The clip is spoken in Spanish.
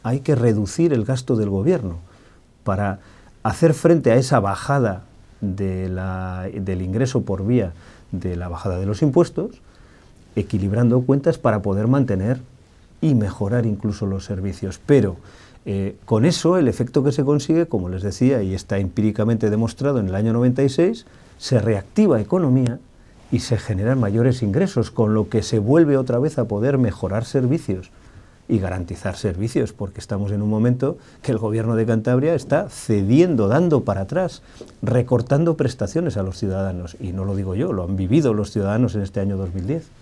hay que reducir el gasto del gobierno para hacer frente a esa bajada del ingreso por vía de la bajada de los impuestos, equilibrando cuentas para poder mantener y mejorar incluso los servicios. Pero con eso el efecto que se consigue, como les decía, y está empíricamente demostrado en el año 96, se reactiva economía y se generan mayores ingresos, con lo que se vuelve otra vez a poder mejorar servicios y garantizar servicios, porque estamos en un momento que el Gobierno de Cantabria está cediendo, dando para atrás, recortando prestaciones a los ciudadanos, y no lo digo yo, lo han vivido los ciudadanos en este año 2010.